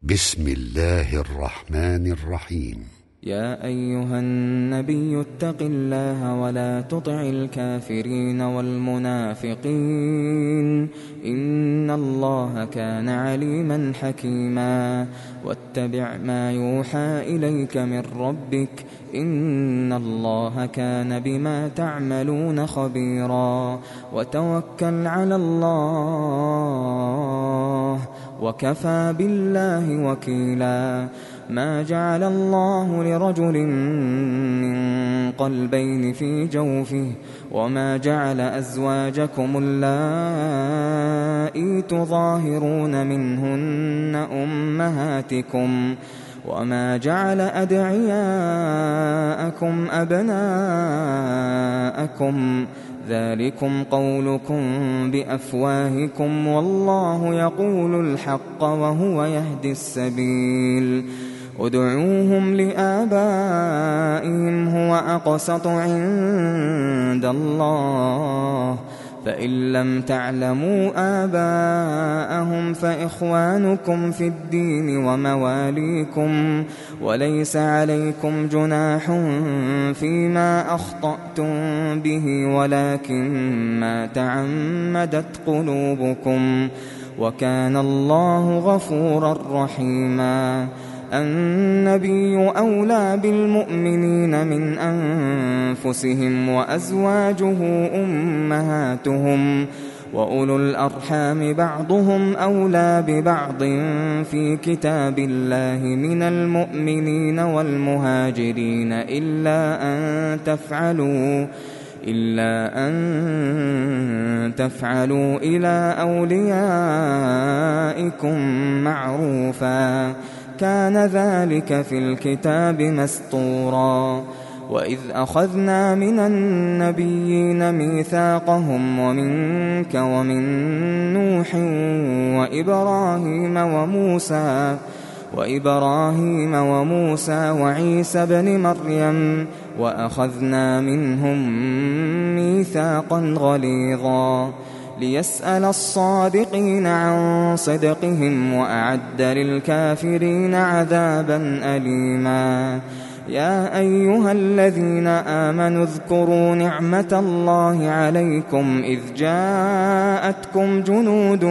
بسم الله الرحمن الرحيم. يا أيها النبي اتق الله ولا تطع الكافرين والمنافقين إن الله كان عليما حكيما واتبع ما يوحى إليك من ربك إن الله كان بما تعملون خبيرا وتوكل على الله وكفى بالله وكيلا ما جعل الله لرجل من قلبين في جوفه وما جعل أزواجكم اللائي تظاهرون منهن أمهاتكم وما جعل أدعياءكم أبناءكم ذلكم قولكم بأفواهكم والله يقول الحق وهو يهدي السبيل ادعوهم لآبائهم هو أقسط عند الله فإن لم تعلموا آباءهم فإخوانكم في الدين ومواليكم وليس عليكم جناح فيما أخطأتم به ولكن ما تعمدت قلوبكم وكان الله غفورا رحيما النبي أولى بالمؤمنين من أنفسهم وأزواجه أمهاتهم وأولو الأرحام بعضهم أولى ببعض في كتاب الله من المؤمنين والمهاجرين إلا أن تفعلوا إلى أوليائكم معروفا كان ذلك في الكتاب مسطورا وإذ أخذنا من النبيين ميثاقهم ومنك ومن نوح وإبراهيم وموسى وعيسى بن مريم وأخذنا منهم ميثاقا غليظا ليسأل الصادقين عن صدقهم وأعد للكافرين عذابا أليما يا أيها الذين آمنوا اذكروا نعمة الله عليكم إذ جاءتكم جنود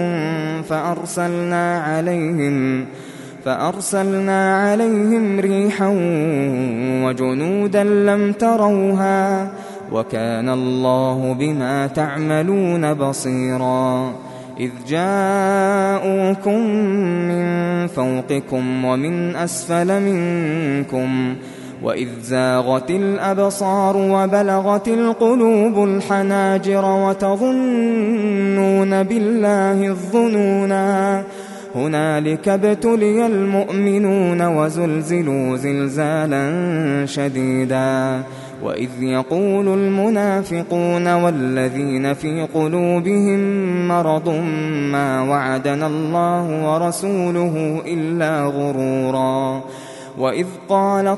فأرسلنا عليهم ريحا وجنودا لم تروها وكان الله بما تعملون بصيرا إذ جاءوكم من فوقكم ومن أسفل منكم وإذ زاغت الأبصار وبلغت القلوب الحناجر وتظنون بالله الظنونا هنالك ابتلي المؤمنون وزلزلوا زلزالا شديدا وإذ يقول المنافقون والذين في قلوبهم مرض ما وعدنا الله ورسوله إلا غرورا وإذ قالت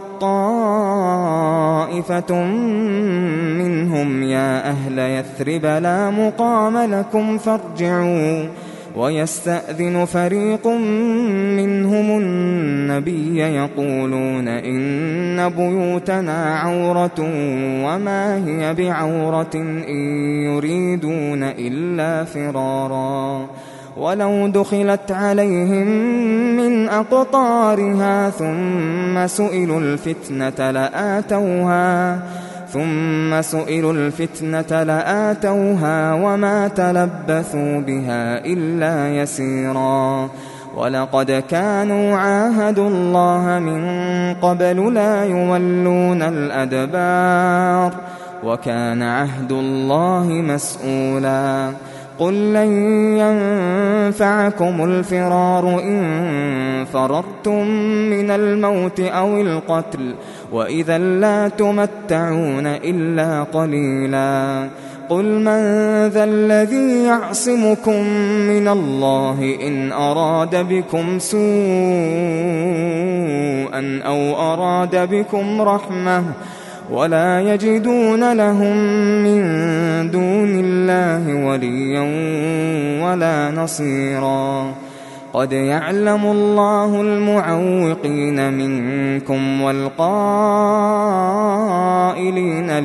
طائفة منهم يا أهل يثرب لا مقام لكم فارجعوا ويستأذن فريق منهم النبي يقولون إن بيوتنا عورة وما هي بعورة إن يريدون إلا فرارا ولو دخلت عليهم من أقطارها ثم سئلوا الفتنة لآتوها وما تلبثوا بها إلا يسيرا ولقد كانوا عاهدوا الله من قبل لا يولون الأدبار وكان عهد الله مسؤولا قل لن ينفعكم الفرار إن فررتم من الموت أو القتل وإذا لا تمتعون إلا قليلا قل من ذا الذي يعصمكم من الله إن أراد بكم سوءا أو أراد بكم رحمة ولا يجدون لهم من دون الله وليا ولا نصيرا قد يعلم الله المعوقين منكم والقائلين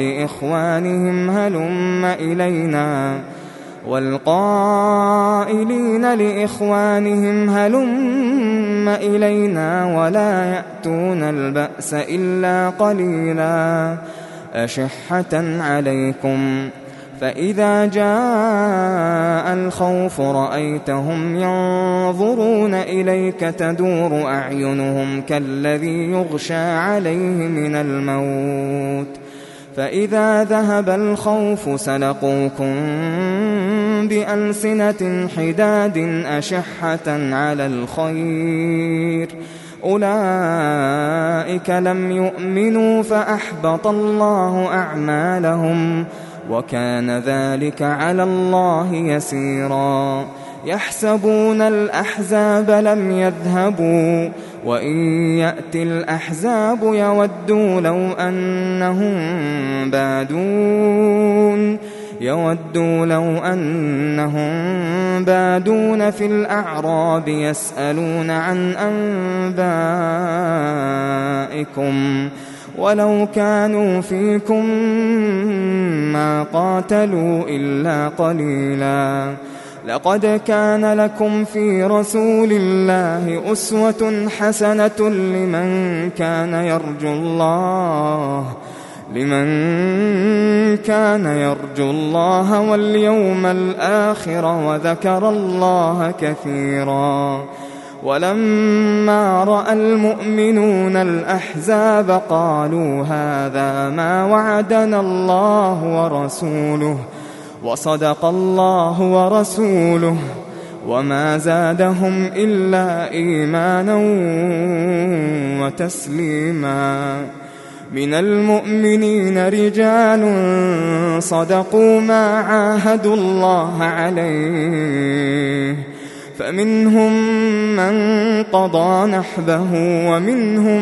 لإخوانهم هلم إلينا ولا يأتون البأس إلا قليلا أشحة عليكم فإذا جاء الخوف رأيتهم ينظرون إليك تدور أعينهم كالذي يغشى عليه من الموت فإذا ذهب الخوف سلقوكم بألسنة حداد أشحة على الخير أولئك لم يؤمنوا فأحبط الله أعمالهم وكان ذلك على الله يسيرا يحسبون الأحزاب لم يذهبوا وإن يأتي الأحزاب يودوا لو أنهم بادون في الأعراب يسألون عن أنبائكم ولو كانوا فيكم ما قاتلوا إلا قليلا لقد كان لكم في رسول الله أسوة حسنة لمن كان يرجو الله واليوم الآخر وذكر الله كثيرا ولما رأى المؤمنون الأحزاب قالوا هذا ما وعدنا الله ورسوله وصدق الله ورسوله وما زادهم إلا إيمانا وتسليما من المؤمنين رجال صدقوا ما عاهدوا الله عليه فمنهم من قضى نحبه ومنهم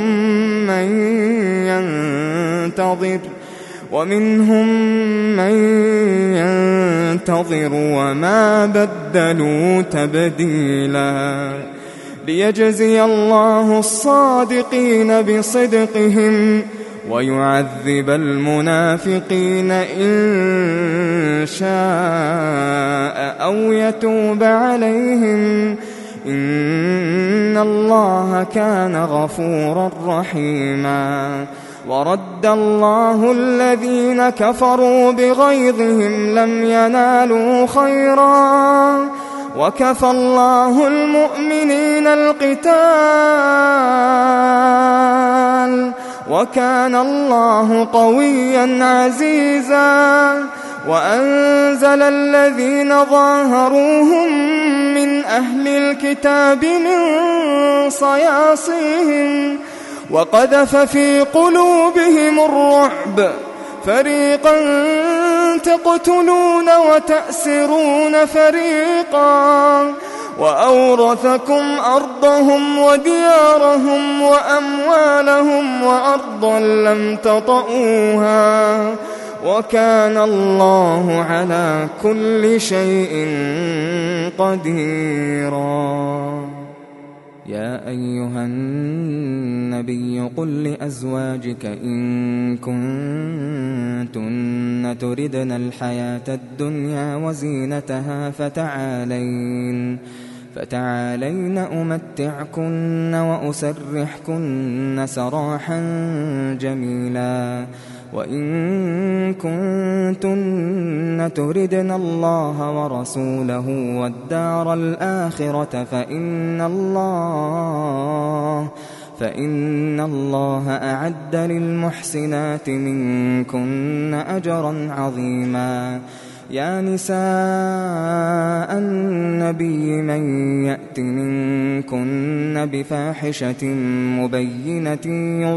من ينتظر وما بدلوا تبديلا ليجزي الله الصادقين بصدقهم ويعذب المنافقين إن شاء أو يتوب عليهم إن الله كان غفورا رحيما ورد الله الذين كفروا بغيظهم لم ينالوا خيرا وكفى الله المؤمنين القتال وكان الله قويا عزيزا وأنزل الذين ظاهروهم من أهل الكتاب من صياصيهم وقذف في قلوبهم الرعب فريقا تقتلون وتأسرون فريقا وأورثكم أرضهم وديارهم وأموالهم وأرضا لم تطئوها وكان الله على كل شيء قديرا يا أيها النبي قل لأزواجك إن كنتن تردن الحياة الدنيا وزينتها فتعالين أمتعكن وأسرحكن سراحا جميلا وإن كنتن تردن الله ورسوله والدار الآخرة فإن الله أعد للمحسنات منكن أجرا عظيما يا نساء النبي من يأت منكن بفاحشة مبينة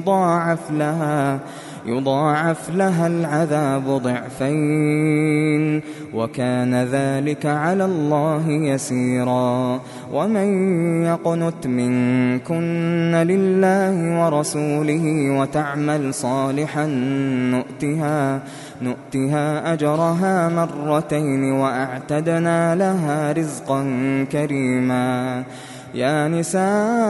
يضاعف لها العذاب ضعفين وكان ذلك على الله يسيرا ومن يقنت منكن لله ورسوله وتعمل صالحا نؤتها أجرها مرتين وأعتدنا لها رزقا كريما يا نساء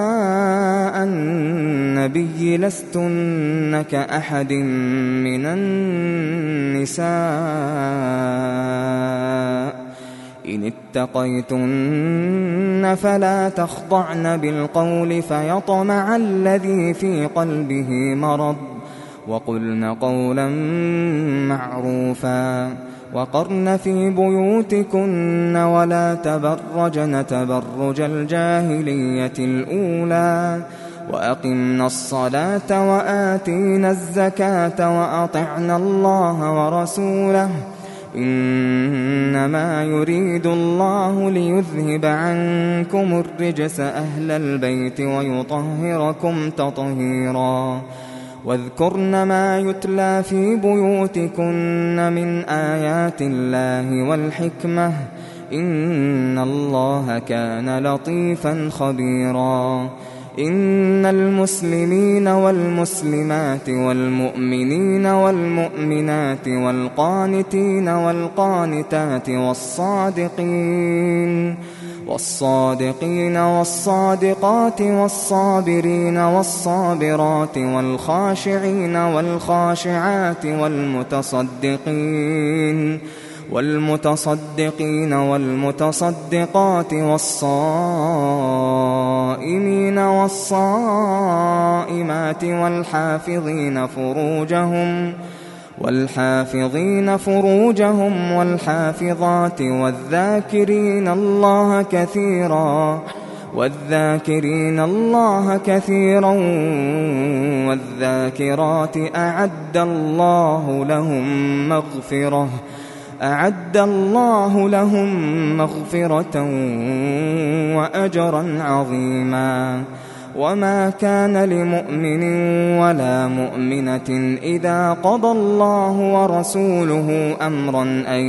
النبي لستن كأحد من النساء إن اتقيتن فلا تخضعن بالقول فيطمع الذي في قلبه مرض وقلن قولا معروفا وقرن في بيوتكن ولا تبرجن تبرج الجاهلية الأولى وأقمنا الصلاة وآتينا الزكاة وأطعنا الله ورسوله إنما يريد الله ليذهب عنكم الرجس أهل البيت ويطهركم تطهيرا واذكرن ما يتلى في بيوتكن من آيات الله والحكمة إن الله كان لطيفا خبيرا إن المسلمين والمسلمات والمؤمنين والمؤمنات والقانتين والقانتات والصادقين والصادقات والصابرين والصابرات والخاشعين والخاشعات والمتصدقين والمتصدقات والصائمين والصائمات والحافظين فروجهم والحافظات والذاكرين الله كثيرا والذاكرات أعد الله لهم مغفرة وأجرا عظيما وما كان لمؤمن ولا مؤمنة إذا قضى الله ورسوله أمرا أن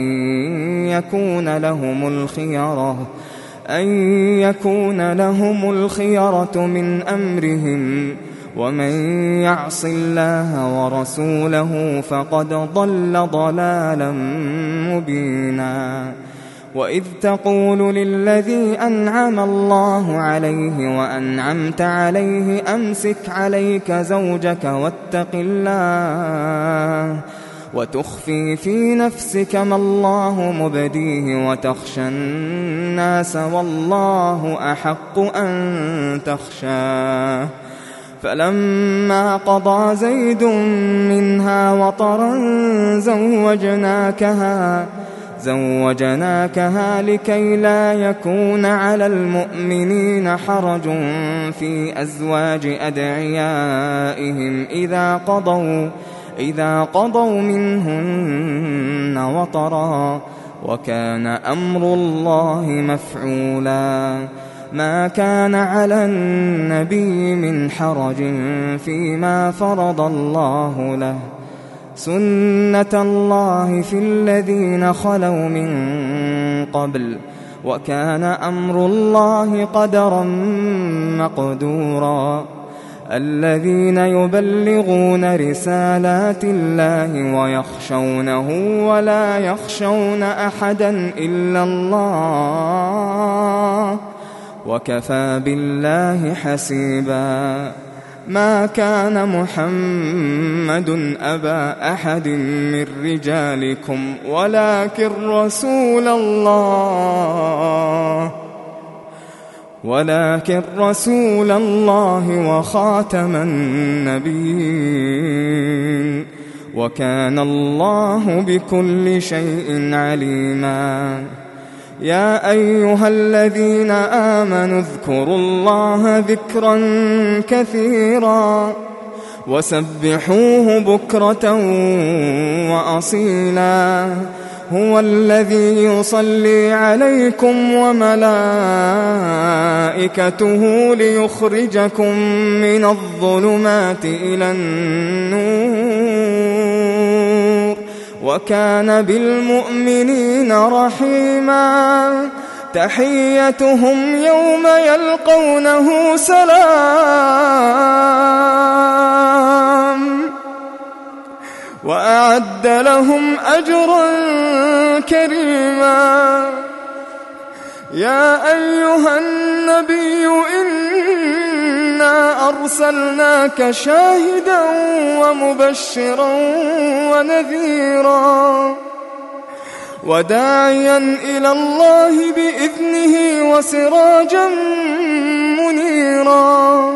يكون لهم الخيرة من أمرهم ومن يعص الله ورسوله فقد ضل ضلالا مبينا وإذ تقول للذي أنعم الله عليه وأنعمت عليه أمسك عليك زوجك واتق الله وتخفي في نفسك ما الله مبديه وتخشى الناس والله أحق أن تخشاه فلما قضى زيد منها وطرا زوجناكها لكي لا يكون على المؤمنين حرج في أزواج أدعيائهم إذا قضوا منهن وطرا وكان أمر الله مفعولا ما كان على النبي من حرج فيما فرض الله له سنة الله في الذين خلوا من قبل وكان أمر الله قدرا مقدورا الذين يبلغون رسالات الله ويخشونه ولا يخشون أحدا إلا الله وكفى بالله حسيبا ما كان محمد أبا أحد من رجالكم ولكن رسول الله وخاتم النبيين وكان الله بكل شيء عليما يا أيها الذين آمنوا اذكروا الله ذكرا كثيرا وسبحوه بكرة وأصيلا هو الذي يصلي عليكم وملائكته ليخرجكم من الظلمات إلى النور وكان بالمؤمنين رحيما تحيتهم يوم يلقونه سلام وأعد لهم أجرا كريما يا أيها الناس النبي إنا أرسلناك شاهدا ومبشرا ونذيرا وداعيا إلى الله بإذنه وسراجا منيرا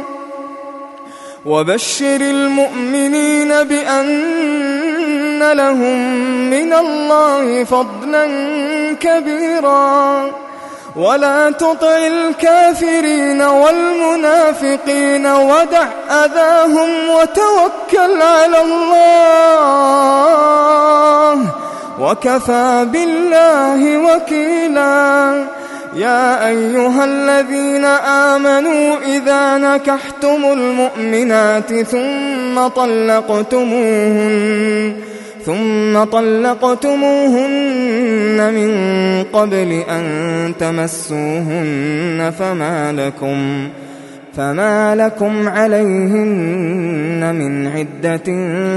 وبشر المؤمنين بأن لهم من الله فضلا كبيرا ولا تطع الكافرين والمنافقين ودع أذاهم وتوكل على الله وكفى بالله وكيلا يا أيها الذين آمنوا إذا نكحتم المؤمنات ثم طلقتموهن من قبل أن تمسوهن فما لكم عليهن من عدة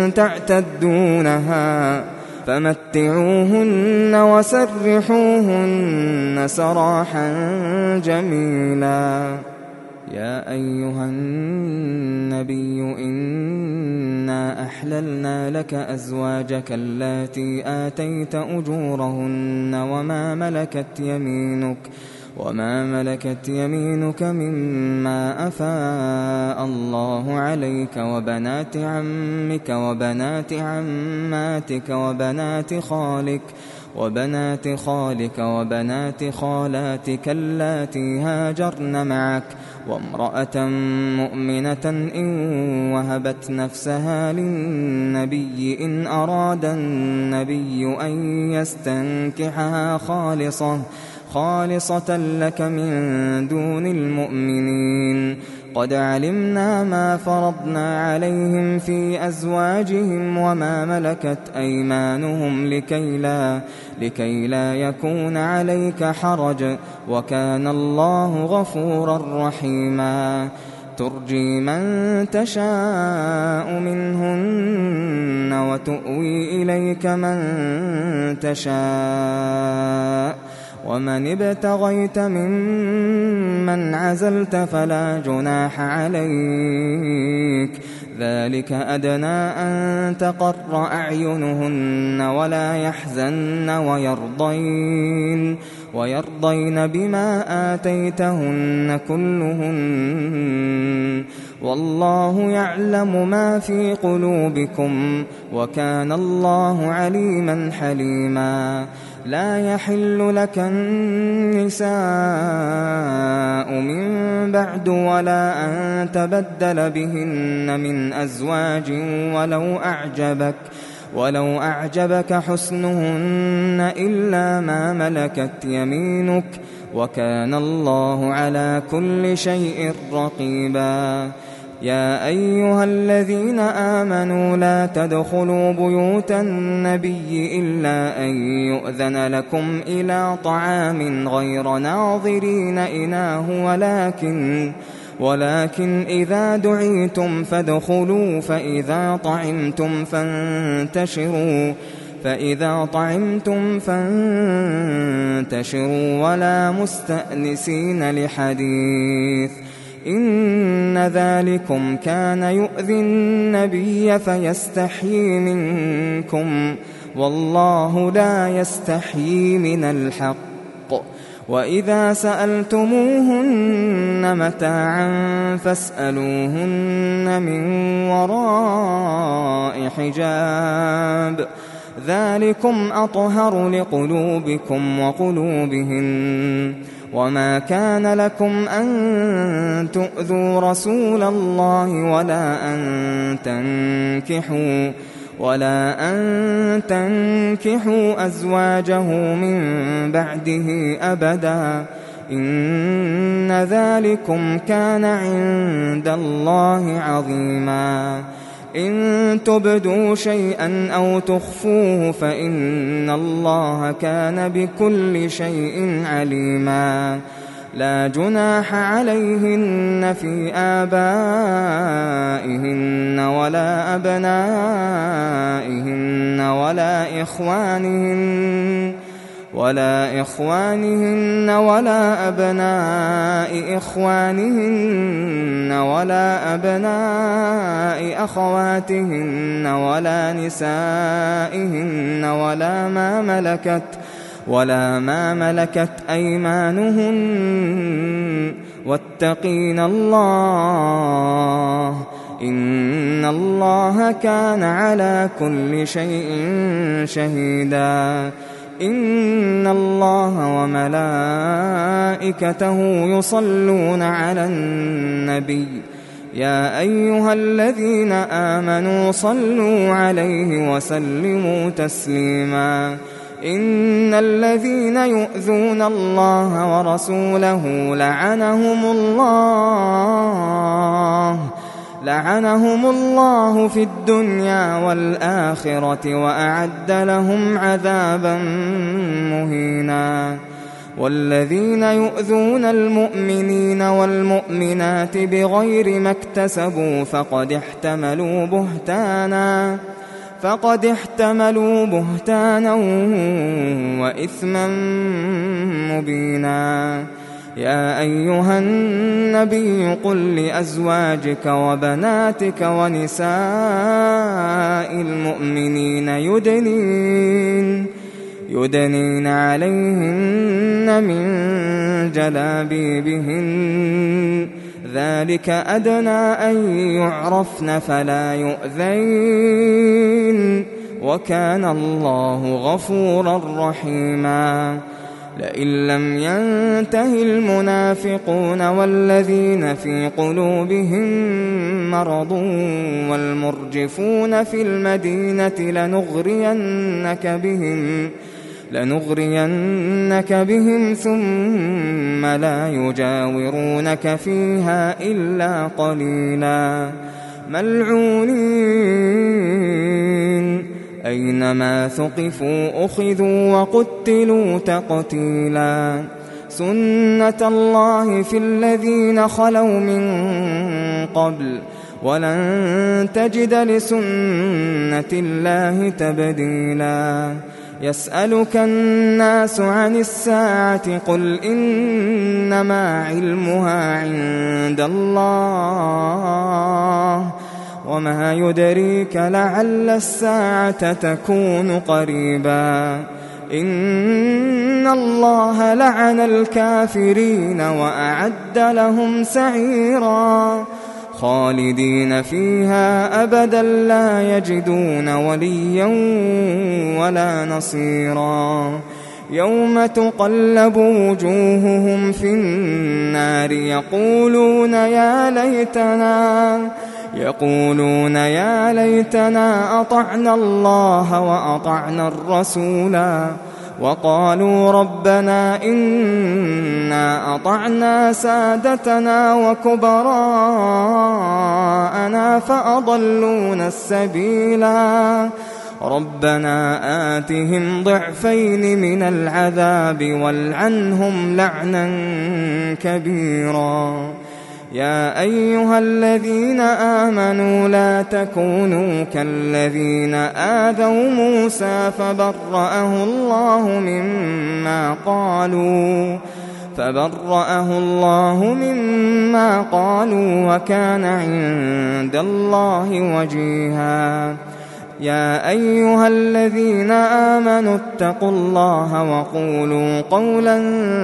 تعتدونها فمتعوهن وسرحوهن سراحا جميلا يا أيها النبي إنا أحللنا لك أزواجك اللاتي آتيت أجورهن وما ملكت يمينك مما أفاء الله عليك وبنات عمك وبنات عماتك وبنات خالك وبنات خالاتك اللاتي هاجرن معك وامرأة مؤمنة إن وهبت نفسها للنبي إن أراد النبي أن يستنكحها خالصة لك من دون المؤمنين قد علمنا ما فرضنا عليهم في أزواجهم وما ملكت أيمانهم لكي لا يكون عليك حرج وكان الله غفورا رحيما ترجي من تشاء منهن وتؤوي إليك من تشاء ومن ابتغيت ممن عزلت فلا جناح عليك ذلك أدنى أن تقر أعينهن ولا يحزن ويرضين بما آتيتهن كلهن والله يعلم ما في قلوبكم وكان الله عليما حليما لا يحل لك النساء من بعد ولا أن تبدل بهن من أزواج ولو أعجبك حسنهن إلا ما ملكت يمينك وكان الله على كل شيء رقيبا يا أيها الذين آمنوا لا تدخلوا بيوت النبي إلا أن يؤذن لكم إلى طعام غير ناظرين إناه ولكن إذا دعيتم فادخلوا فإذا طعمتم فانتشروا ولا مستأنسين لحديث إن ذلكم كان يؤذي النبي فيستحيي منكم والله لا يستحيي من الحق وإذا سألتموهن متاعا فاسألوهن من وراء حجاب ذلكم أطهر لقلوبكم وقلوبهن وما كان لكم أن تؤذوا رسول الله ولا أن تنكحوا أزواجه من بعده أبدا إن ذلكم كان عند الله عظيما إن تبدوا شيئا أو تخفوه فإن الله كان بكل شيء عليما لا جناح عليهن في آبائهن ولا أبنائهن ولا إخوانهن ولا أبناء إخوانهن ولا أبناء أخواتهن ولا نسائهن ولا ما ملكت أيمانهن واتقين الله إن الله كان على كل شيء شهيدا إن الله وملائكته يصلون على النبي يا أيها الذين آمنوا صلوا عليه وسلموا تسليما إن الذين يؤذون الله ورسوله لعنهم الله في الدنيا والآخرة وأعد لهم عذابا مهينا والذين يؤذون المؤمنين والمؤمنات بغير ما اكتسبوا فقد احتملوا بهتانا وإثما مبينا يا أيها النبي قل لأزواجك وبناتك ونساء المؤمنين يدنين عليهن من جلابيبهن ذلك أدنى أن يعرفن فلا يؤذين وكان الله غفورا رحيما لئن لم ينته المنافقون والذين في قلوبهم مرض والمرجفون في المدينة لنغرينك بهم ثم لا يجاورونك فيها إلا قليلا ملعونين أينما ثقفوا أخذوا وقتلوا تقتيلا سنة الله في الذين خلوا من قبل ولن تجد لسنة الله تبديلا يسألك الناس عن الساعة قل إنما علمها عند الله وما يدريك لعل الساعة تكون قريبا إن الله لعن الكافرين وأعد لهم سعيرا خالدين فيها أبدا لا يجدون وليا ولا نصيرا يوم تقلب وجوههم في النار يقولون يا ليتنا أطعنا الله وأطعنا الرسولا وقالوا ربنا إنا أطعنا سادتنا وكبراءنا فأضلونا السبيلا ربنا آتهم ضعفين من العذاب والعنهم لعنا كبيرا يا أيها الذين آمنوا لا تكونوا كالذين آذوا موسى فبرأه الله مما قالوا وكان عند الله وجيها يا أيها الذين آمنوا اتقوا الله وقولوا قولا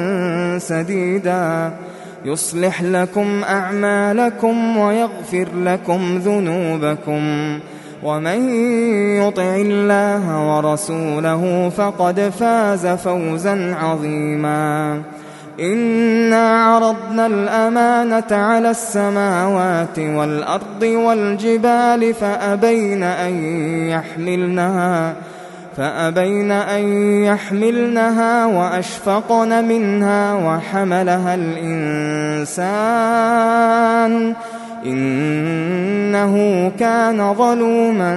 سديدا يصلح لكم أعمالكم ويغفر لكم ذنوبكم ومن يطع الله ورسوله فقد فاز فوزا عظيما إنا عرضنا الأمانة على السماوات والأرض والجبال فأبين أن يحملنها وأشفقن منها وحملها الإنسان إنه كان ظلوما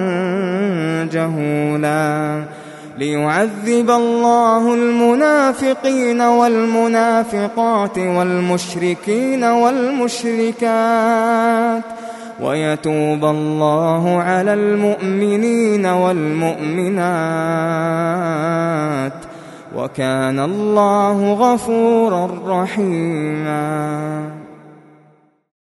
جهولا ليعذب الله المنافقين والمنافقات والمشركين والمشركات ويتوب الله على المؤمنين والمؤمنات وكان الله غفورا رحيما.